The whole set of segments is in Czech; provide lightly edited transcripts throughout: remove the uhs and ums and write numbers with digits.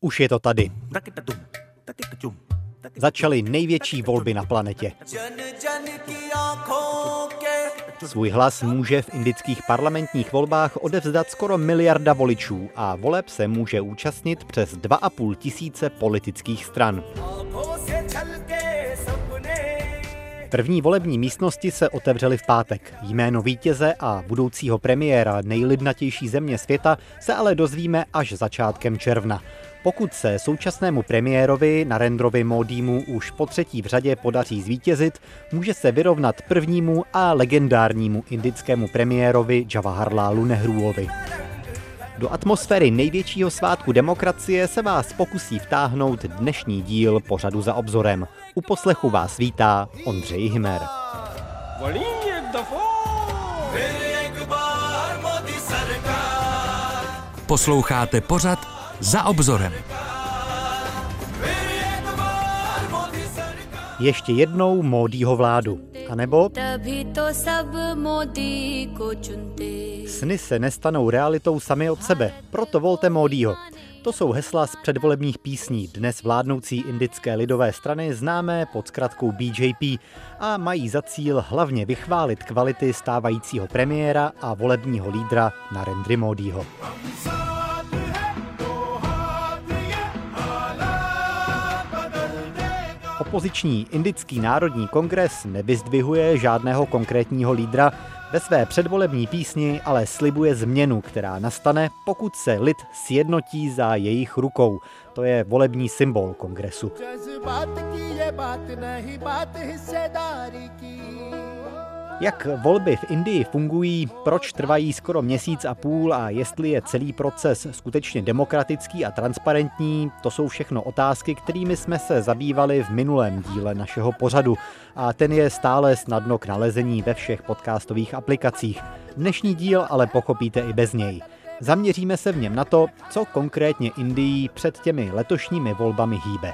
Už je to tady. Začaly největší volby na planetě. Svůj hlas může v indických parlamentních volbách odevzdat skoro miliarda voličů a voleb se může účastnit přes 2,5 tisíce politických stran. První volební místnosti se otevřely v pátek. Jméno vítěze a budoucího premiéra nejlidnatější země světa se ale dozvíme až začátkem června. Pokud se současnému premiérovi Narendrovi Módímu už po třetí v řadě podaří zvítězit, může se vyrovnat prvnímu a legendárnímu indickému premiérovi Jawaharlálu Nehruovi. Do atmosféry největšího svátku demokracie se vás pokusí vtáhnout dnešní díl pořadu Za obzorem. U poslechu vás vítá Ondřej Hymer. Posloucháte pořad Za obzorem. Ještě jednou Módího vládu. A nebo sny se nestanou realitou sami od sebe, proto volte Módího. To jsou hesla z předvolebních písní dnes vládnoucí indické lidové strany známé pod zkratkou BJP a mají za cíl hlavně vychválit kvality stávajícího premiéra a volebního lídra Narendry Módího. Opoziční indický národní kongres nevyzdvihuje žádného konkrétního lídra, ve své předvolební písni ale slibuje změnu, která nastane, pokud se lid sjednotí za jejich rukou. To je volební symbol kongresu. Jak volby v Indii fungují, proč trvají skoro měsíc a půl a jestli je celý proces skutečně demokratický a transparentní, to jsou všechno otázky, kterými jsme se zabývali v minulém díle našeho pořadu. A ten je stále snadno k nalezení ve všech podcastových aplikacích. Dnešní díl ale pochopíte i bez něj. Zaměříme se v něm na to, co konkrétně Indii před těmi letošními volbami hýbe.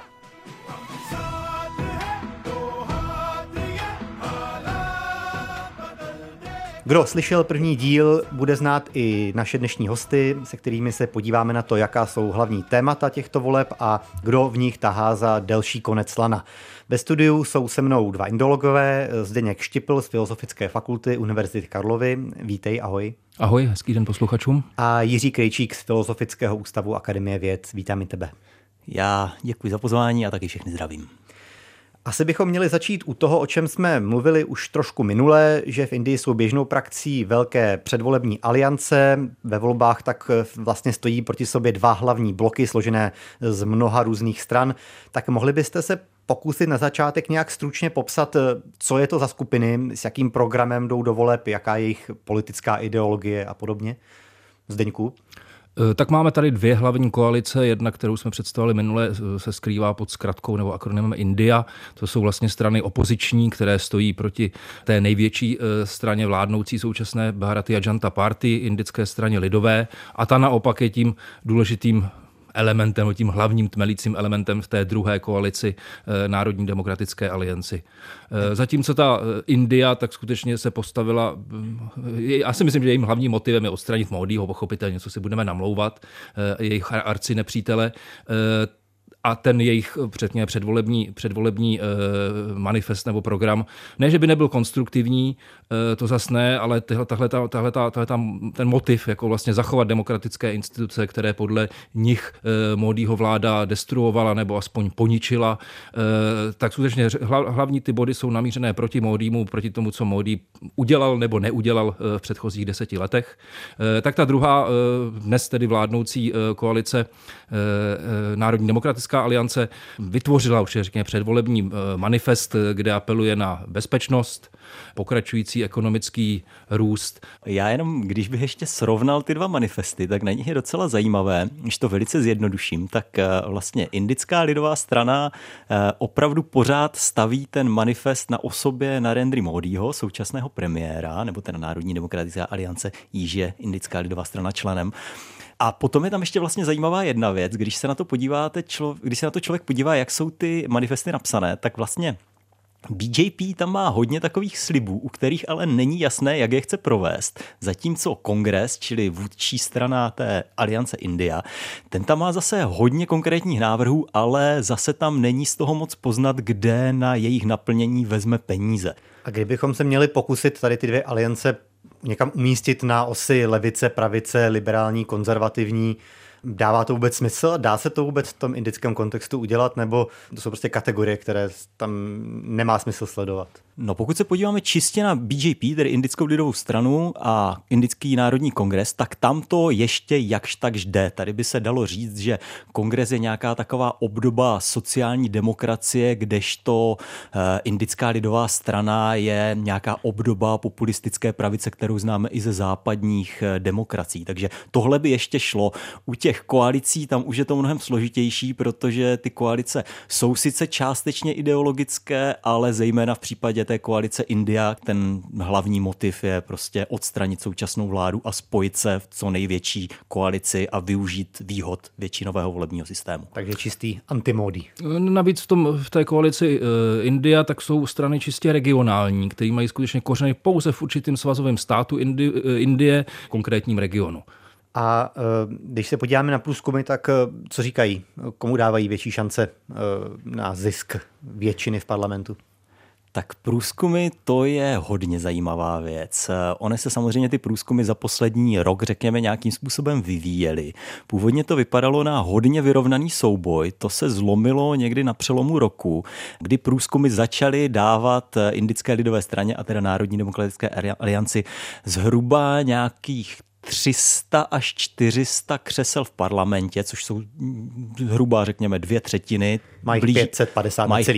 Kdo slyšel první díl, bude znát i naše dnešní hosty, se kterými se podíváme na to, jaká jsou hlavní témata těchto voleb a kdo v nich tahá za delší konec lana. Ve studiu jsou se mnou dva indologové, Zdeněk Štipl z Filozofické fakulty Univerzity Karlovy. Vítej, ahoj. Ahoj, hezký den posluchačům. A Jiří Krejčík z Filozofického ústavu Akademie věd. Vítám i tebe. Já děkuji za pozvání a taky všechny zdravím. Asi bychom měli začít u toho, o čem jsme mluvili už trošku minule, že v Indii jsou běžnou praxí velké předvolební aliance. Ve volbách tak vlastně stojí proti sobě dva hlavní bloky složené z mnoha různých stran. Tak mohli byste se pokusit na začátek nějak stručně popsat, co je to za skupiny, s jakým programem jdou do voleb, jaká je jejich politická ideologie a podobně? Zdeňku? Tak máme tady dvě hlavní koalice. Jedna, kterou jsme představili minule, se skrývá pod zkratkou nebo akronymem India. To jsou vlastně strany opoziční, které stojí proti té největší straně vládnoucí současné Bharatiya Janata Party, indické straně lidové. A ta naopak je tím důležitým elementem, tím hlavním tmelícím elementem v té druhé koalici Národní demokratické alianci. Zatímco ta India tak skutečně se postavila, já si myslím, že jejím hlavním motivem je odstranit Módího, pochopitelně, co si budeme namlouvat, jejich arci nepřítele, a ten jejich předvolební manifest nebo program, ne, že by nebyl konstruktivní, to zas ne, ale ten motiv, jako vlastně zachovat demokratické instituce, které podle nich Módího vláda destruovala nebo aspoň poničila, tak skutečně hlavní ty body jsou namířené proti Módímu, proti tomu, co Módí udělal nebo neudělal v předchozích 10 letech. Tak ta druhá, dnes tedy vládnoucí koalice Národní demokratická aliance vytvořila už řekněme předvolební manifest, kde apeluje na bezpečnost, pokračující ekonomický růst. Já jenom, když bych ještě srovnal ty dva manifesty, tak na nich je docela zajímavé, když to velice zjednoduším, tak vlastně Indická lidová strana opravdu pořád staví ten manifest na osobě Narendry Módího, současného premiéra, nebo ten Národní demokratická aliance, jíž je Indická lidová strana členem. A potom je tam ještě vlastně zajímavá jedna věc, když se na to člověk podívá, jak jsou ty manifesty napsané, tak vlastně BJP tam má hodně takových slibů, u kterých ale není jasné, jak je chce provést. Zatímco Kongres, čili vůdčí strana té Aliance India, ten tam má zase hodně konkrétních návrhů, ale zase tam není z toho moc poznat, kde na jejich naplnění vezme peníze. A kdybychom se měli pokusit tady ty dvě aliance někam umístit na osy levice, pravice, liberální, konzervativní, dává to vůbec smysl? Dá se to vůbec v tom indickém kontextu udělat? Nebo to jsou prostě kategorie, které tam nemá smysl sledovat? No, pokud se podíváme čistě na BJP, tedy Indickou lidovou stranu a Indický národní kongres, tak tam to ještě jakž takž jde. Tady by se dalo říct, že kongres je nějaká taková obdoba sociální demokracie, kdežto Indická lidová strana je nějaká obdoba populistické pravice, kterou známe i ze západních demokracií. Takže tohle by ještě šlo. U těch koalicí tam už je to mnohem složitější, protože ty koalice jsou sice částečně ideologické, ale zejména v případě té koalice India, ten hlavní motiv je prostě odstranit současnou vládu a spojit se v co největší koalici a využít výhod většinového volebního systému. Takže čistý anti-Modi. Navíc v té koalici India tak jsou strany čistě regionální, které mají skutečně kořeny pouze v určitém svazovém státu Indie, konkrétním regionu. A když se podíváme na průzkumy, tak co říkají? Komu dávají větší šance na zisk většiny v parlamentu? Tak průzkumy, to je hodně zajímavá věc. Ony se samozřejmě ty průzkumy za poslední rok, řekněme, nějakým způsobem vyvíjely. Původně to vypadalo na hodně vyrovnaný souboj. To se zlomilo někdy na přelomu roku, kdy průzkumy začaly dávat Indické lidové straně a teda Národní demokratické alianci zhruba nějakých 300 až 400 křesel v parlamentě, což jsou zhruba, řekněme, 2/3. Mají 550 mají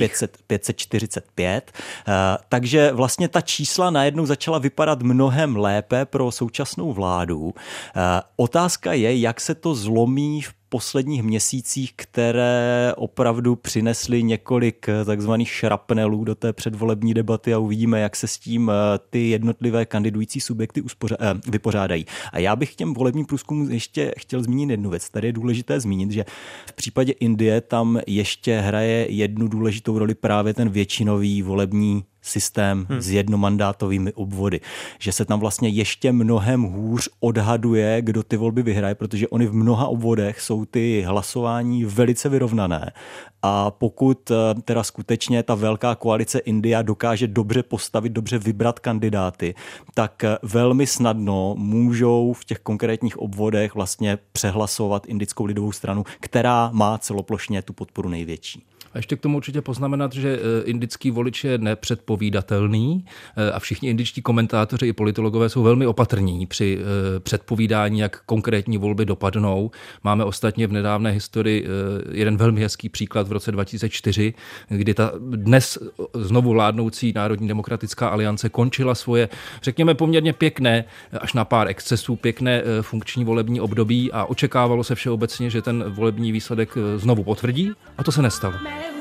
545. Takže vlastně ta čísla najednou začala vypadat mnohem lépe pro současnou vládu. Otázka je, jak se to zlomí v posledních měsících, které opravdu přinesly několik takzvaných šrapnelů do té předvolební debaty a uvidíme, jak se s tím ty jednotlivé kandidující subjekty vypořádají. A já bych k těm volebním průzkumům ještě chtěl zmínit jednu věc. Tady je důležité zmínit, že v případě Indie tam ještě hraje jednu důležitou roli právě ten většinový volební systém s jednomandátovými obvody. Že se tam vlastně ještě mnohem hůř odhaduje, kdo ty volby vyhraje, protože oni v mnoha obvodech jsou ty hlasování velice vyrovnané. A pokud teda skutečně ta velká koalice India dokáže dobře postavit, dobře vybrat kandidáty, tak velmi snadno můžou v těch konkrétních obvodech vlastně přehlasovat Indickou lidovou stranu, která má celoplošně tu podporu největší. A ještě k tomu určitě poznamenat, že indický volič je nepředpovídatelný a všichni indičtí komentátoři i politologové jsou velmi opatrní při předpovídání, jak konkrétní volby dopadnou. Máme ostatně v nedávné historii jeden velmi hezký příklad v roce 2004, kdy ta dnes znovu vládnoucí Národní demokratická aliance končila svoje, řekněme, poměrně pěkné, až na pár excesů, pěkné funkční volební období a očekávalo se všeobecně, že ten volební výsledek znovu potvrdí a to se nestalo.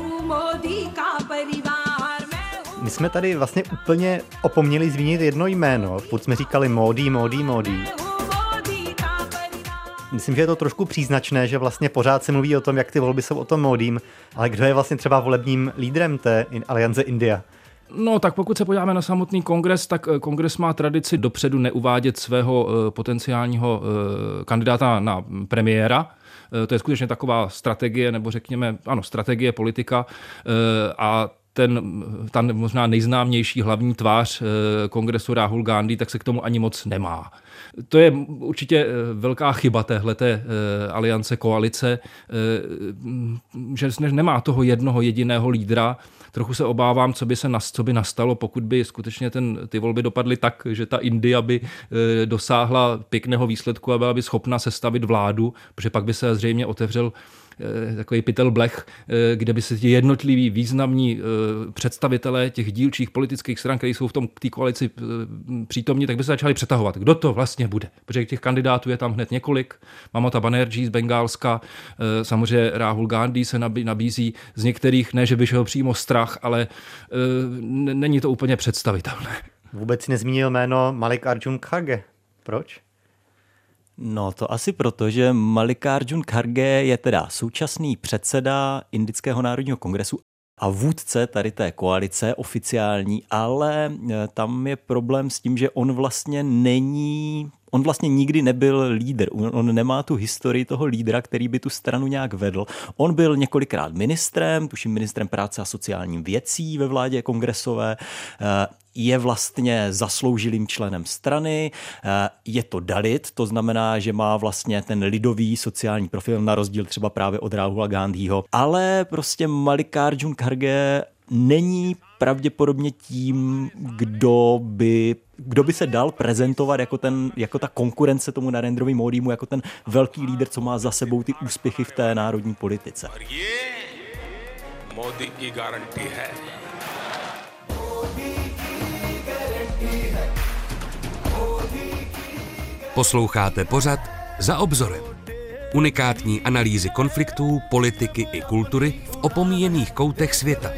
My jsme tady vlastně úplně opomněli zmínit jedno jméno. Furt jsme říkali Modi. Myslím, že je to trošku příznačné, že vlastně pořád se mluví o tom, jak ty volby jsou o tom Modím, ale kdo je vlastně třeba volebním lídrem té Aliance India? No tak pokud se podíváme na samotný kongres, tak kongres má tradici dopředu neuvádět svého potenciálního kandidáta na premiéra. To je skutečně taková strategie, nebo řekněme, ano, strategie politika a ta možná nejznámější hlavní tvář kongresu Rahul Gandhi, tak se k tomu ani moc nemá. To je určitě velká chyba téhleté aliance, koalice, že nemá toho jednoho jediného lídra. Trochu se obávám, co by nastalo, pokud by skutečně ty volby dopadly tak, že ta India by dosáhla pěkného výsledku a byla by schopna sestavit vládu, protože pak by se zřejmě otevřel takový pytel blech, kde by se ti jednotliví významní představitelé těch dílčích politických stran, které jsou v té koalici přítomní, tak by se začali přetahovat. Kdo to vlastně bude? Protože těch kandidátů je tam hned několik. Mamata Banerjee z Bengálska, samozřejmě Rahul Gandhi se nabízí, z některých ne, že by šel přímo strach, ale není to úplně představitelné. Vůbec si nezmínil jméno Mallikarjun Kharge. Proč? No to asi proto, že Mallikarjun Kharge je teda současný předseda Indického národního kongresu a vůdce tady té koalice oficiální, ale tam je problém s tím, že on vlastně nikdy nebyl lídr. On nemá tu historii toho lídra, který by tu stranu nějak vedl. On byl několikrát ministrem, tuším ministrem práce a sociálních věcí ve vládě kongresové, je vlastně zasloužilým členem strany, je to Dalit, to znamená, že má vlastně ten lidový sociální profil na rozdíl třeba právě od Rahula Gandhiho, ale prostě Mallikarjun Kharge není pravděpodobně tím, kdo by se dal prezentovat jako ta konkurence tomu Narendrovi Modimu, jako ten velký lídr, co má za sebou ty úspěchy v té národní politice. Posloucháte pořad Za obzorem. Unikátní analýzy konfliktů, politiky i kultury v opomíjených koutech světa.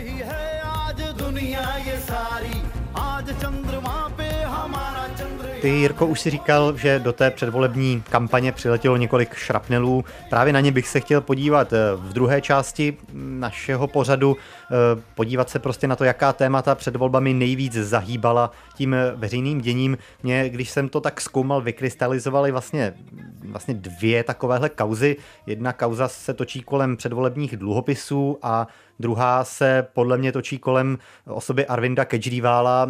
Ty, Jirko, už si říkal, že do té předvolební kampaně přiletělo několik šrapnelů. Právě na ně bych se chtěl podívat v druhé části našeho pořadu, podívat se prostě na to, jaká témata před volbami nejvíc zahýbala tím veřejným děním. Mě, když jsem to tak zkoumal, vykrystalizovaly vlastně dvě takovéhle kauzy. Jedna kauza se točí kolem předvolebních dluhopisů a druhá se podle mě točí kolem osoby Arvinda Kejriwala,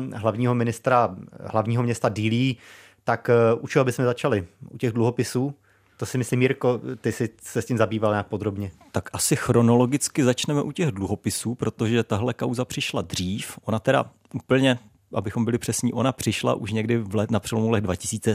hlavního města Dillí. Tak u čeho bychom začali? U těch dluhopisů? To si myslím, Jirko, ty jsi se s tím zabýval nějak podrobně. Tak asi chronologicky začneme u těch dluhopisů, protože tahle kauza přišla dřív. Ona teda úplně, abychom byli přesní, ona přišla už někdy na přelomu let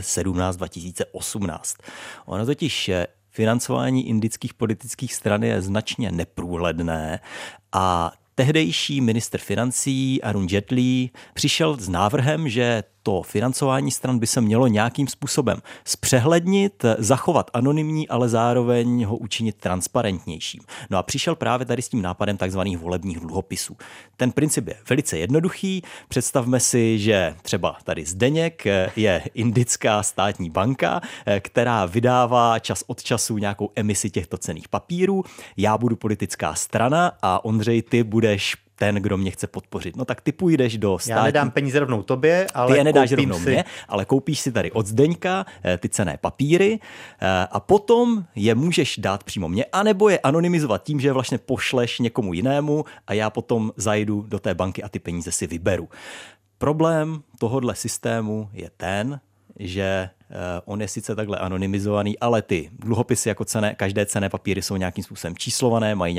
2017-2018. Ona totiž financování indických politických stran je značně neprůhledné a tehdejší ministr financí Arun Jaitley přišel s návrhem, že to financování stran by se mělo nějakým způsobem zpřehlednit, zachovat anonymní, ale zároveň ho učinit transparentnějším. No a přišel právě tady s tím nápadem takzvaných volebních dluhopisů. Ten princip je velice jednoduchý. Představme si, že třeba tady Zdeněk je indická státní banka, která vydává čas od času nějakou emisi těchto cenných papírů. Já budu politická strana a Ondřej, ty budeš ten, kdo mě chce podpořit. No tak ty půjdeš do státní... Já nedám peníze rovnou tobě, ale ty je nedáš rovnou mě, ale koupíš si tady od Zdeňka ty cenné papíry a potom je můžeš dát přímo mě, anebo je anonymizovat tím, že je vlastně pošleš někomu jinému a já potom zajdu do té banky a ty peníze si vyberu. Problém tohodle systému je ten, že on je sice takhle anonymizovaný, ale ty dluhopisy jako každé cenné papíry jsou nějakým způsobem číslované, mají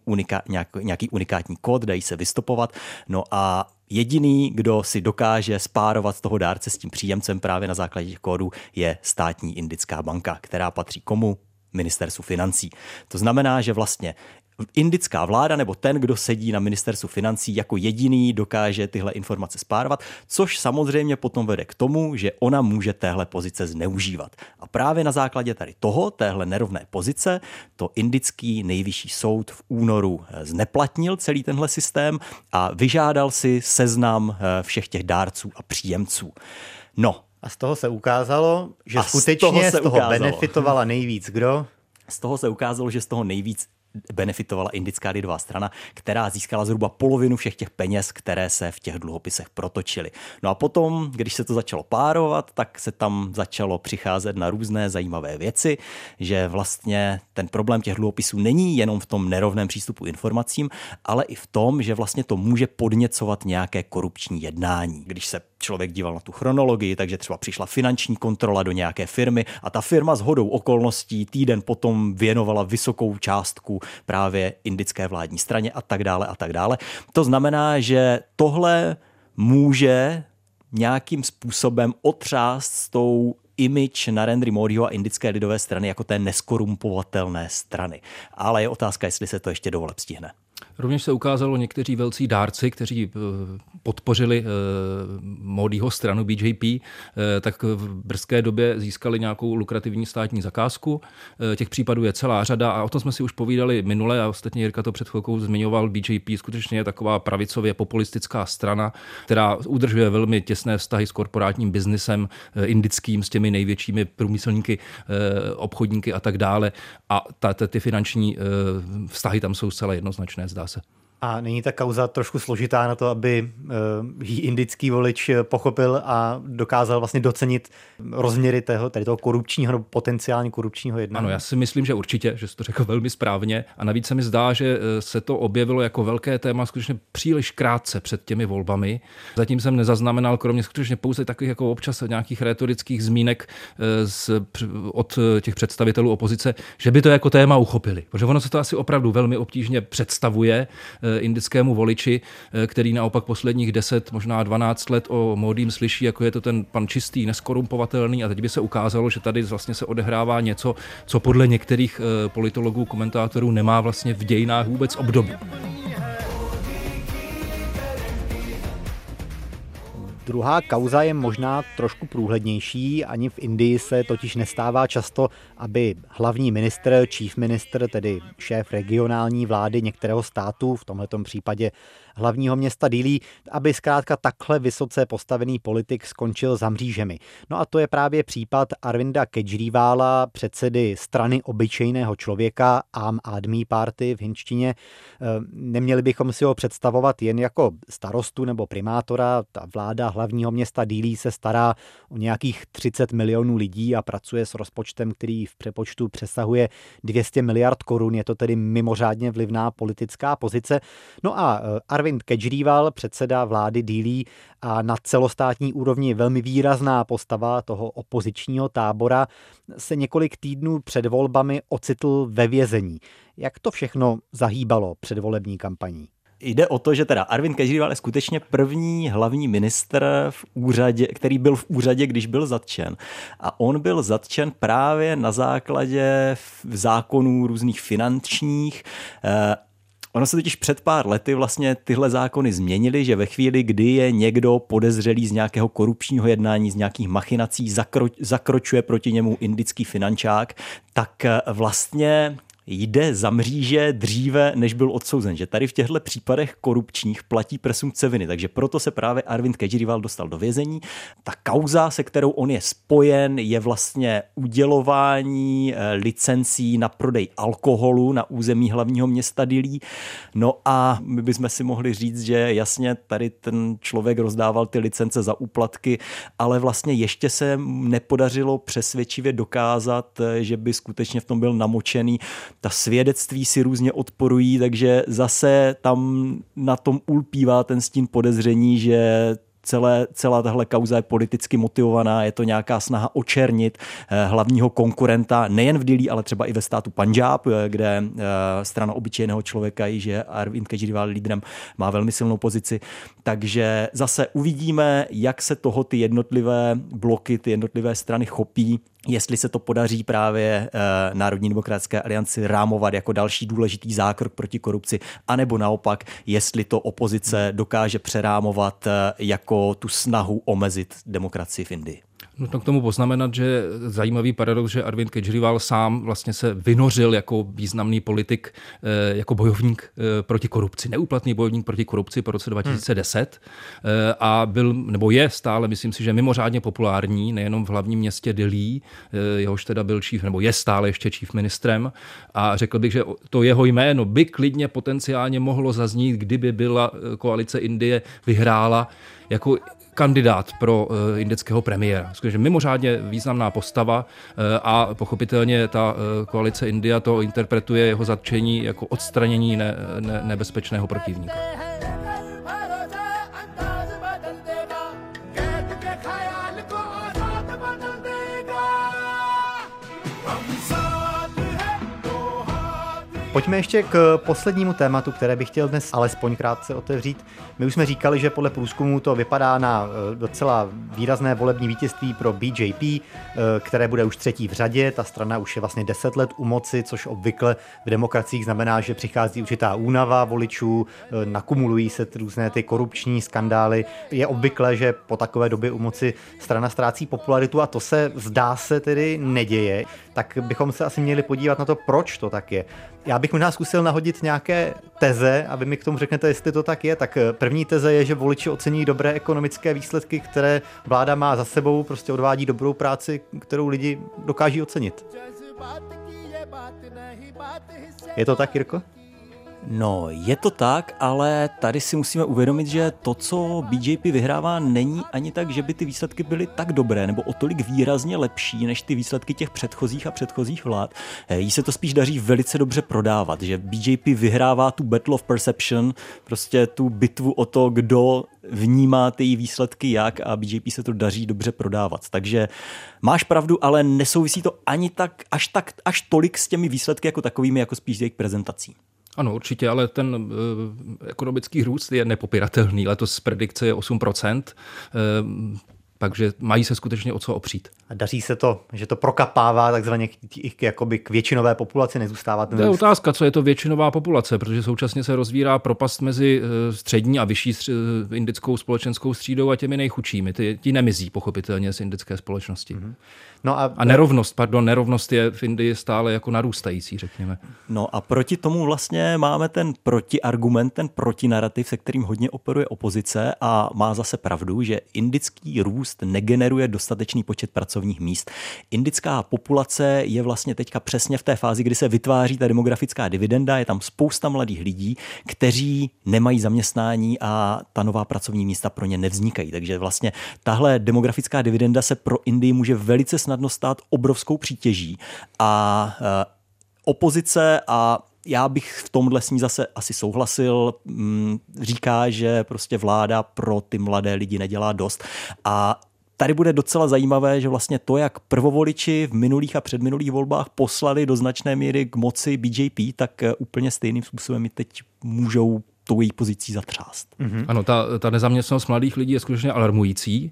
nějaký unikátní kód, dají se vystopovat. No a jediný, kdo si dokáže spárovat z toho dárce s tím příjemcem právě na základě těch kódů, je státní indická banka, která patří komu? Ministerstvu financí. To znamená, že vlastně indická vláda nebo ten, kdo sedí na ministerstvu financí, jako jediný dokáže tyhle informace spárovat, což samozřejmě potom vede k tomu, že ona může téhle pozice zneužívat. A právě na základě tady téhle nerovné pozice, to indický nejvyšší soud v únoru zneplatnil celý tenhle systém a vyžádal si seznam všech těch dárců a příjemců. No. A z toho se ukázalo, že skutečně z toho benefitovala nejvíc kdo? Z toho se ukázalo, že z toho nejvíc benefitovala Indická lidová strana, která získala zhruba polovinu všech těch peněz, které se v těch dluhopisech protočily. No a potom, když se to začalo párovat, tak se tam začalo přicházet na různé zajímavé věci, že vlastně ten problém těch dluhopisů není jenom v tom nerovném přístupu informacím, ale i v tom, že vlastně to může podněcovat nějaké korupční jednání. Když se člověk díval na tu chronologii, takže třeba přišla finanční kontrola do nějaké firmy a ta firma shodou okolností týden potom věnovala vysokou částku právě indické vládní straně a tak dále a tak dále. To znamená, že tohle může nějakým způsobem otřást s tou image Narendry Modiho a Indické lidové strany jako té neskorumpovatelné strany. Ale je otázka, jestli se to ještě do voleb stihne. Rovněž se ukázalo někteří velcí dárci, kteří podpořili Modiho stranu BJP, tak v brzké době získali nějakou lukrativní státní zakázku. Těch případů je celá řada a o tom jsme si už povídali minule a ostatně Jirka to před chvilkou zmiňoval. BJP skutečně je taková pravicově populistická strana, která udržuje velmi těsné vztahy s korporátním biznisem indickým, s těmi největšími průmyslníky, obchodníky a tak dále. A ty finanční vztahy tam jsou zcela jednoznačné, zdá se. A není ta kauza trošku složitá na to, aby ji indický volič pochopil a dokázal vlastně docenit rozměry toho korupčního nebo potenciálně korupčního jednání? Ano, já si myslím, že určitě, že jsi to řekl velmi správně. A navíc se mi zdá, že se to objevilo jako velké téma skutečně příliš krátce před těmi volbami. Zatím jsem nezaznamenal, kromě skutečně pouze takových jako občas nějakých rétorických zmínek od těch představitelů opozice, že by to jako téma uchopili. Protože ono se to asi opravdu velmi obtížně představuje indickému voliči, který naopak posledních 10, možná 12 let o Módím slyší, jako je to ten pan čistý, neskorumpovatelný, a teď by se ukázalo, že tady vlastně se odehrává něco, co podle některých politologů, komentátorů nemá vlastně v dějinách vůbec obdoby. Druhá kauza je možná trošku průhlednější. Ani v Indii se totiž nestává často, aby hlavní ministr, chief minister, tedy šéf regionální vlády některého státu, v tomhletom případě hlavního města Dillí, aby zkrátka takhle vysoce postavený politik skončil za mřížemi. No a to je právě případ Arvinda Kejriwala, předsedy strany obyčejného člověka, Aam Aadmi Party v hindštině. Neměli bychom si ho představovat jen jako starostu nebo primátora. Ta vláda hlavního města Dillí se stará o nějakých 30 milionů lidí a pracuje s rozpočtem, který v přepočtu přesahuje 200 miliard korun. Je to tedy mimořádně vlivná politická pozice. No a Arvind Kejriwal, předseda vlády Dillí a na celostátní úrovni velmi výrazná postava toho opozičního tábora, se několik týdnů před volbami ocitl ve vězení. Jak to všechno zahýbalo předvolební kampaní? Jde o to, že teda Arvind Kejriwal je skutečně první hlavní ministr v úřadě, který byl v úřadě, když byl zatčen. A on byl zatčen právě na základě zákonů různých finančních. Ono se totiž před pár lety vlastně tyhle zákony změnily, že ve chvíli, kdy je někdo podezřelý z nějakého korupčního jednání, z nějakých machinací, zakročuje proti němu indický finančák, tak vlastně jde za mříže dříve, než byl odsouzen. Že tady v těchto případech korupčních platí presumpce viny. Takže proto se právě Arvind Kejriwal dostal do vězení. Ta kauza, se kterou on je spojen, je vlastně udělování licencí na prodej alkoholu na území hlavního města Dillí. No a my bychom si mohli říct, že jasně tady ten člověk rozdával ty licence za úplatky, ale vlastně ještě se nepodařilo přesvědčivě dokázat, že by skutečně v tom byl namočený. Ta svědectví si různě odporují, takže zase tam na tom ulpívá ten stín podezření, že celá tahle kauza je politicky motivovaná, je to nějaká snaha očernit hlavního konkurenta nejen v Dillí, ale třeba i ve státu Pandžáb, kde strana obyčejného člověka, že Arvind Kejriwal lídrem, má velmi silnou pozici. Takže zase uvidíme, jak se toho ty jednotlivé bloky, ty jednotlivé strany chopí, jestli se to podaří právě Národní demokratické alianci rámovat jako další důležitý zákrok proti korupci, anebo naopak, jestli to opozice dokáže přerámovat jako tu snahu omezit demokracii v Indii. Nutno k tomu poznamenat, že zajímavý paradox, že Arvind Kejriwal sám vlastně se vynořil jako významný politik, jako bojovník proti korupci, neúplatný bojovník proti korupci po roce 2010 a byl, nebo je stále, myslím si, že mimořádně populární, nejenom v hlavním městě Dillí, jehož teda byl chief, nebo je stále ještě chief ministrem, a řekl bych, že to jeho jméno by klidně potenciálně mohlo zaznít, kdyby byla koalice Indie vyhrála jako kandidát pro indického premiéra. Skutečně mimořádně významná postava a pochopitelně ta koalice India to interpretuje jeho zatčení jako odstranění nebezpečného protivníka. Pojďme ještě k poslednímu tématu, které bych chtěl dnes alespoň krátce otevřít. My už jsme říkali, že podle průzkumu to vypadá na docela výrazné volební vítězství pro BJP, které bude už třetí v řadě. Ta strana už je vlastně 10 let u moci, což obvykle v demokraciích znamená, že přichází určitá únava voličů, nakumulují se různé ty korupční skandály. Je obvykle, že po takové době u moci strana ztrácí popularitu a to se zdá se tedy neděje. Tak bychom se asi měli podívat na to, proč to tak je. Já bych možná zkusil nahodit nějaké teze, aby mi k tomu řeknete, jestli to tak je. Tak první teze je, že voliči ocení dobré ekonomické výsledky, které vláda má za sebou, prostě odvádí dobrou práci, kterou lidi dokáží ocenit. Je to tak, Jirko? No, je to tak, ale tady si musíme uvědomit, že to, co BJP vyhrává, není ani tak, že by ty výsledky byly tak dobré nebo o tolik výrazně lepší než ty výsledky těch předchozích vlád. Jí se to spíš daří velice dobře prodávat, že BJP vyhrává tu battle of perception, prostě tu bitvu o to, kdo vnímá ty výsledky jak, a BJP se to daří dobře prodávat. Takže máš pravdu, ale nesouvisí to ani až tolik s těmi výsledky jako takovými, jako spíš jejich prezentací. Ano, určitě, ale ten ekonomický růst je nepopiratelný. Letos predikce je 8%, takže mají se skutečně o co opřít. A daří se to, že to prokapává takzvaně jakoby k většinové populaci, nezůstává ten... To je otázka, co je to většinová populace, protože současně se rozvírá propast mezi střední a vyšší indickou společenskou třídou a těmi nejchudšími. Ti nemizí pochopitelně z indické společnosti. Mm-hmm. No a nerovnost je v Indii stále jako narůstající, řekněme. No a proti tomu vlastně máme ten protiargument, ten protinarativ, se kterým hodně operuje opozice a má zase pravdu, že indický růst negeneruje dostatečný počet pracovních míst. Indická populace je vlastně teďka přesně v té fázi, kdy se vytváří ta demografická dividenda, je tam spousta mladých lidí, kteří nemají zaměstnání a ta nová pracovní místa pro ně nevznikají. Takže vlastně tahle demografická dividenda se pro Indii může velice snadno stát obrovskou přítěží a opozice, a já bych v tomhle s ní zase asi souhlasil, říká, že prostě vláda pro ty mladé lidi nedělá dost. A tady bude docela zajímavé, že vlastně to, jak prvovoliči v minulých a předminulých volbách poslali do značné míry k moci BJP, tak úplně stejným způsobem i teď můžou tou její pozicí zatřást. Mm-hmm. Ano, ta nezaměstnanost mladých lidí je skutečně alarmující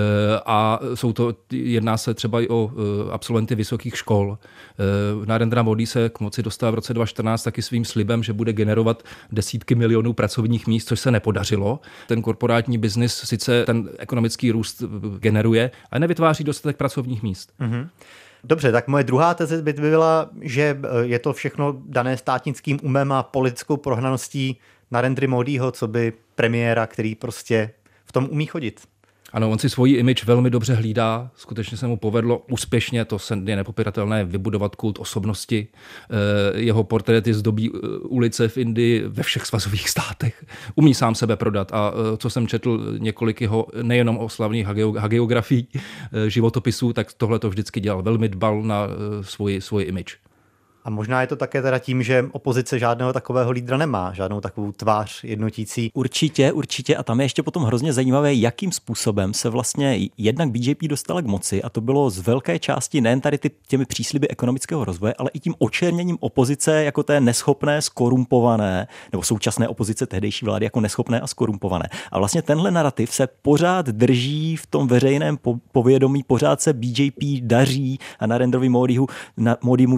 a jedná se třeba i o absolventy vysokých škol. Narendra Modi se k moci dostal v roce 2014 taky svým slibem, že bude generovat desítky milionů pracovních míst, což se nepodařilo. Ten korporátní biznis sice ten ekonomický růst generuje, ale nevytváří dostatek pracovních míst. Mm-hmm. Dobře, tak moje druhá teze by byla, že je to všechno dané státnickým umem a politickou prohnaností Narendry Modiho, co by premiéra, který prostě v tom umí chodit. Ano, on si svoji image velmi dobře hlídá, skutečně se mu povedlo úspěšně, to je nepopiratelné, vybudovat kult osobnosti. Jeho portréty zdobí ulice v Indii ve všech svazových státech. Umí sám sebe prodat a co jsem četl několik jeho nejenom o slavných hagiografií životopisů, tak tohle to vždycky dělal, velmi dbal na svoji image. A možná je to také teda tím, že opozice žádného takového lídra nemá, žádnou takovou tvář jednotící. Určitě a tam je ještě potom hrozně zajímavé, jakým způsobem se vlastně jednak BJP dostala k moci, a to bylo z velké části nejen tady těmi přísliby ekonomického rozvoje, ale i tím očerněním opozice jako té neschopné, skorumpované, nebo současné opozice tehdejší vlády jako neschopné a skorumpované. A vlastně tenhle narrativ se pořád drží v tom veřejném povědomí, pořád se BJP daří a Narendrovi Modimu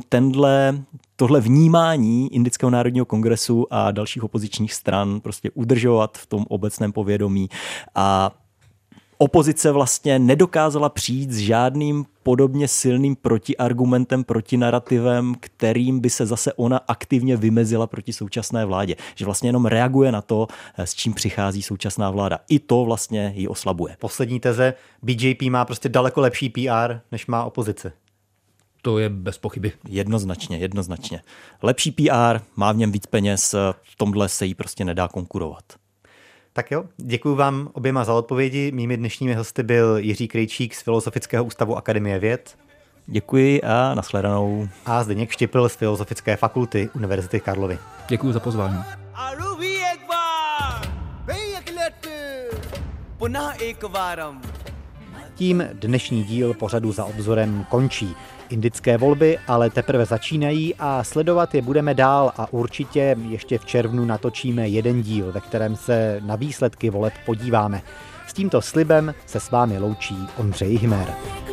tohle vnímání Indického národního kongresu a dalších opozičních stran prostě udržovat v tom obecném povědomí. A opozice vlastně nedokázala přijít s žádným podobně silným protiargumentem, protinarativem, kterým by se zase ona aktivně vymezila proti současné vládě. Že vlastně jenom reaguje na to, s čím přichází současná vláda. I to vlastně ji oslabuje. Poslední teze, BJP má prostě daleko lepší PR, než má opozice. To je bez pochyby. Jednoznačně. Lepší PR, má v něm víc peněz, v tomhle se jí prostě nedá konkurovat. Tak jo, děkuji vám oběma za odpovědi. Mými dnešními hosty byl Jiří Krejčík z Filozofického ústavu Akademie věd. Děkuji a nashledanou. A Zdeněk Štipl z Filozofické fakulty Univerzity Karlovy. Děkuji za pozvání. Tím dnešní díl pořadu Za obzorem končí. Indické volby ale teprve začínají a sledovat je budeme dál a určitě ještě v červnu natočíme jeden díl, ve kterém se na výsledky voleb podíváme. S tímto slibem se s vámi loučí Ondřej Hmer.